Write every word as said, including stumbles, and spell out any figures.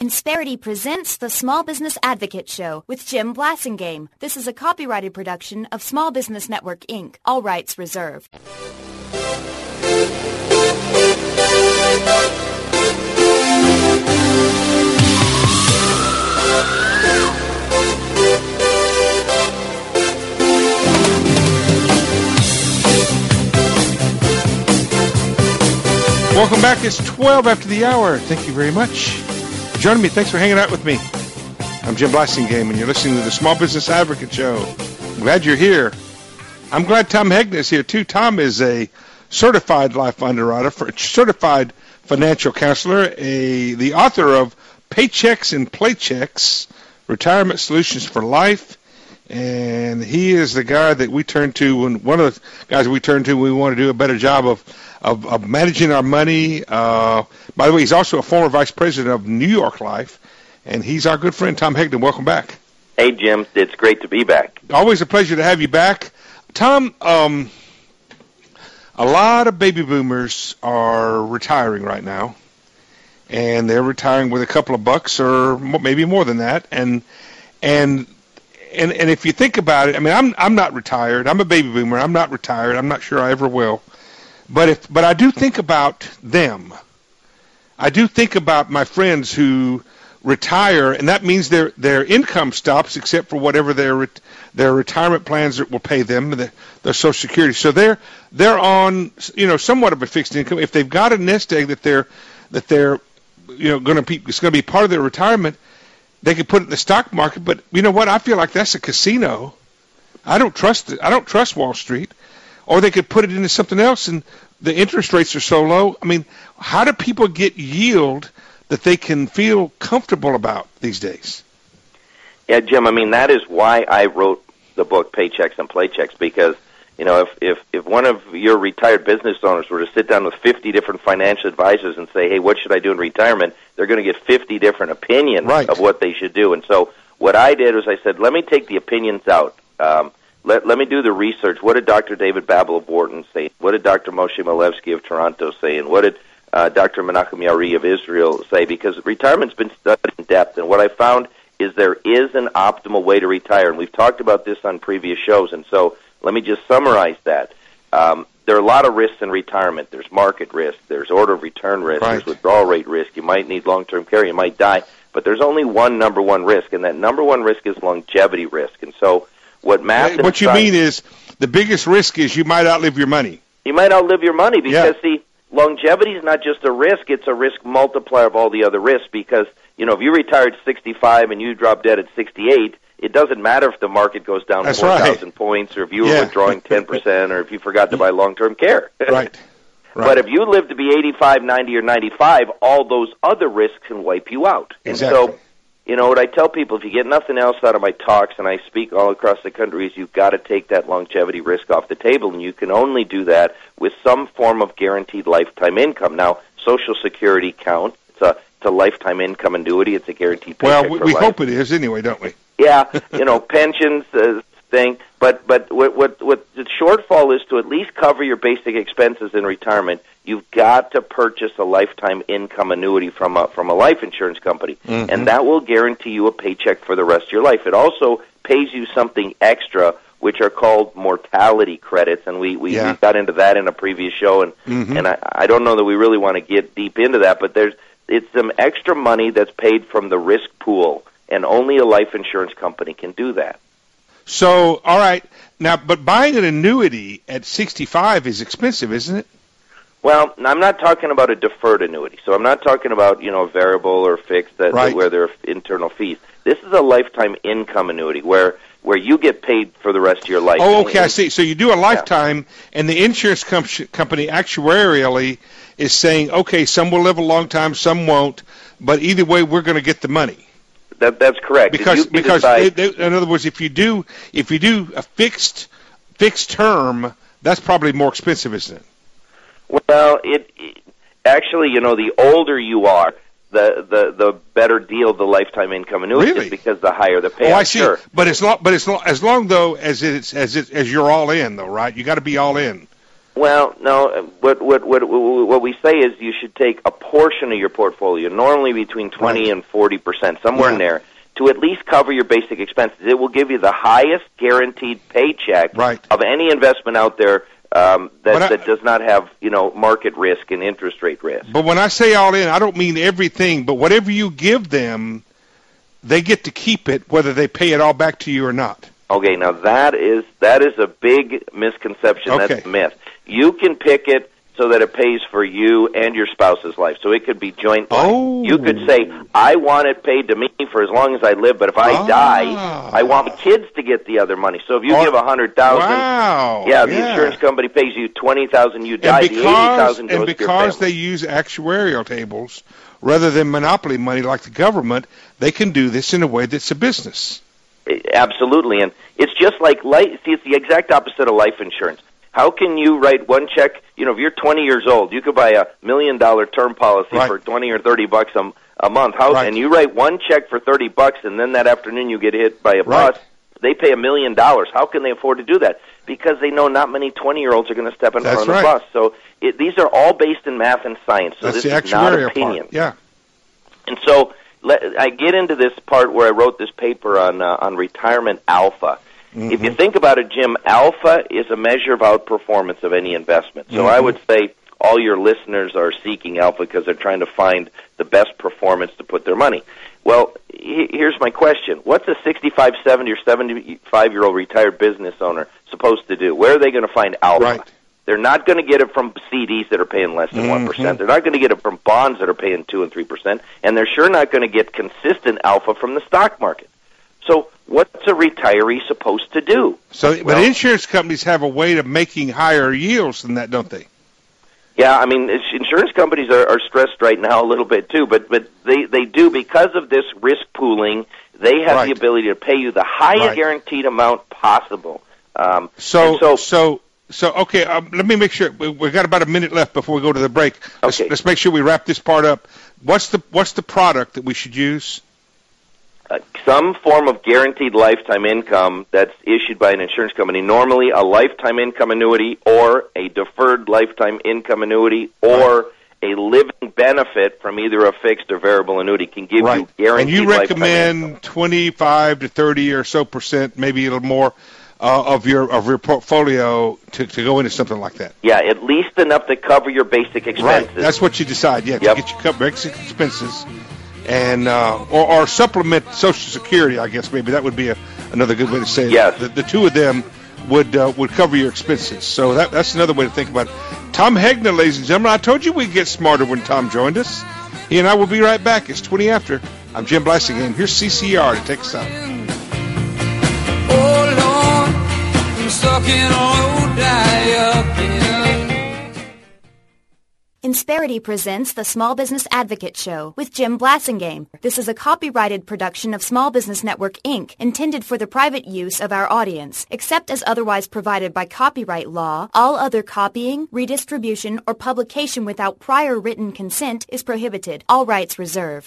Insperity presents the Small Business Advocate Show with Jim Blasingame. This is a copyrighted production of Small Business Network, Incorporated. All rights reserved. Welcome back. It's twelve after the hour. Thank you very much for joining me. Thanks for hanging out with me. I'm Jim Blasingame, and you're listening to the Small Business Advocate Show. I'm glad you're here. I'm glad Tom Hegna is here, too. Tom is a certified life underwriter, for, certified financial counselor, a the author of Paychecks and Playchecks, Retirement Solutions for Life. And he is the guy that we turn to, when one of the guys we turn to when we want to do a better job of Of, of managing our money. Uh, by the way, he's also a former vice president of New York Life, and he's our good friend, Tom Hegna. Welcome back. Hey, Jim. It's great to be back. Always a pleasure to have you back. Tom, um, a lot of baby boomers are retiring right now, and they're retiring with a couple of bucks or maybe more than that. And and and and if you think about it, I mean, I'm I'm not retired. I'm a baby boomer. I'm not retired. I'm not sure I ever will. But if, but I do think about them. I do think about my friends who retire, and that means their their income stops, except for whatever their their retirement plans will pay them, the, their Social Security. So they're they're on, you know, somewhat of a fixed income. If they've got a nest egg that they're that they're you know going to be it's going to be part of their retirement, they could put it in the stock market. But you know what? I feel like that's a casino. I don't trust it. I don't trust Wall Street. Or they could put it into something else, and the interest rates are so low. I mean, how do people get yield that they can feel comfortable about these days? Yeah, Jim, I mean, that is why I wrote the book Paychecks and Playchecks, because, you know, if, if, if one of your retired business owners were to sit down with fifty different financial advisors and say, hey, what should I do in retirement, they're going to get fifty different opinions right. of what they should do. And so what I did was I said, let me take the opinions out. Um, Let, let me do the research. What did Doctor David Babel of Wharton say? What did Doctor Moshe Milevsky of Toronto say? And what did uh, Doctor Menachem Yaari of Israel say? Because retirement's been studied in depth, and what I found is there is an optimal way to retire, and we've talked about this on previous shows, and so let me just summarize that. Um, there are a lot of risks in retirement. There's market risk. There's order of return risk. Right. There's withdrawal rate risk. You might need long-term care. You might die. But there's only one number one risk, and that number one risk is longevity risk. And so what math What you mean is the biggest risk is you might outlive your money. You might outlive your money because, yeah. see, longevity is not just a risk, it's a risk multiplier of all the other risks because, you know, if you retire at sixty-five and you drop dead at sixty-eight, it doesn't matter if the market goes down That's four thousand right. points or if you were yeah. withdrawing ten percent or if you forgot to buy long-term care. Right. right. But if you live to be eighty-five, ninety, or ninety-five, all those other risks can wipe you out. Exactly. And so, you know, what I tell people, if you get nothing else out of my talks, and I speak all across the country, is you've got to take that longevity risk off the table, and you can only do that with some form of guaranteed lifetime income. Now, Social Security count, it's a, it's a lifetime income annuity, it's a guaranteed paycheck Well, we, for we life. hope it is anyway, don't we? Yeah, you know, pensions uh, thing, but but what, what what the shortfall is to at least cover your basic expenses in retirement. You've got to purchase a lifetime income annuity from a from a life insurance company, mm-hmm. and that will guarantee you a paycheck for the rest of your life. It also pays you something extra, which are called mortality credits, and we we, yeah. we got into that in a previous show, and mm-hmm. and I, I don't know that we really want to get deep into that, but there's it's some extra money that's paid from the risk pool, and only a life insurance company can do that. So, all right, now, but buying an annuity at sixty-five is expensive, isn't it? Well, I'm not talking about a deferred annuity, so I'm not talking about, you know, variable or fixed that, right. that where there are internal fees. This is a lifetime income annuity where where you get paid for the rest of your life. Oh, okay, I see. So you do a lifetime, yeah. and the insurance com- company actuarially is saying, okay, some will live a long time, some won't, but either way, we're going to get the money. That that's correct. Because because decide, they, they, in other words, if you do if you do a fixed fixed term, that's probably more expensive, isn't it? Well, it, it actually, you know, the older you are, the the the better deal the lifetime income annuity really? is because the higher the payout. Oh, I see. Sure. But it's long, but it's long, as long though as it's as it as you're all in though, right? You got to be all in. Well, no. What what what what we say is you should take a portion of your portfolio, normally between twenty right. and forty percent, somewhere yeah. in there, to at least cover your basic expenses. It will give you the highest guaranteed paycheck right. of any investment out there um, that, I, that does not have, you know, market risk and interest rate risk. But when I say all in, I don't mean everything, but whatever you give them, they get to keep it, whether they pay it all back to you or not. Okay, now that is that is a big misconception. Okay. That's a myth. You can pick it so that it pays for you and your spouse's life. So it could be joint life. Oh. You could say, I want it paid to me for as long as I live, but if I ah. die, I want my kids to get the other money. So if you or, give a hundred thousand, wow. yeah, the yeah. insurance company pays you twenty thousand. You die, and because, the eighty thousand goes and to your because family. they use actuarial tables rather than monopoly money like the government, they can do this in a way that's a business. Absolutely, and it's just like life. See, it's the exact opposite of life insurance. How can you write one check? You know, if you're twenty years old, you could buy a million dollar term policy right. for twenty or thirty bucks a, a month. How right. and you write one check for thirty bucks, and then that afternoon you get hit by a right. bus. They pay a million dollars. How can they afford to do that? Because they know not many twenty year olds are going to step in That's front of right. the bus. So it, these are all based in math and science. So That's this the is not actuarial opinion. part. Yeah. And so let, I get into this part where I wrote this paper on uh, on retirement alpha. Mm-hmm. If you think about it, Jim, alpha is a measure of outperformance of any investment. So mm-hmm. I would say all your listeners are seeking alpha because they're trying to find the best performance to put their money. Well, he, here's my question. What's a sixty-five, seventy, or seventy-five-year-old retired business owner supposed to do? Where are they going to find alpha? Right. They're not going to get it from C Ds that are paying less than mm-hmm. one percent. They're not going to get it from bonds that are paying two and three percent. And they're sure not going to get consistent alpha from the stock market. So what's a retiree supposed to do? So, well, but insurance companies have a way of making higher yields than that, don't they? Yeah, I mean, insurance companies are, are stressed right now a little bit too, but but they, they do, because of this risk pooling, they have right. the ability to pay you the highest right. guaranteed amount possible. Um, so, so, so, so, okay, um, let me make sure, we, we've got about a minute left before we go to the break. Let's, okay. let's make sure we wrap this part up. What's the what's the product that we should use? Uh, some form of guaranteed lifetime income that's issued by an insurance company, normally a lifetime income annuity or a deferred lifetime income annuity or right. a living benefit from either a fixed or variable annuity can give right. you guaranteed lifetime income. And you recommend income. twenty-five to thirty or so percent, maybe a little more, uh, of your of your portfolio to, to go into something like that. Yeah, at least enough to cover your basic expenses. Right, that's what you decide, yeah, yep. to get your basic expenses. And uh, or, or supplement Social Security, I guess maybe that would be a, another good way to say it. Yes. The, the two of them would uh, would cover your expenses. So that, that's another way to think about it. Tom Hegna, ladies and gentlemen, I told you we'd get smarter when Tom joined us. He and I will be right back. It's twenty after. I'm Jim Blasingame. Here's C C R to take us out. Oh, Lord, I'm stuck in old dial-up. Insperity presents the Small Business Advocate Show with Jim Blasingame. This is a copyrighted production of Small Business Network, Incorporated, intended for the private use of our audience. Except as otherwise provided by copyright law, all other copying, redistribution, or publication without prior written consent is prohibited. All rights reserved.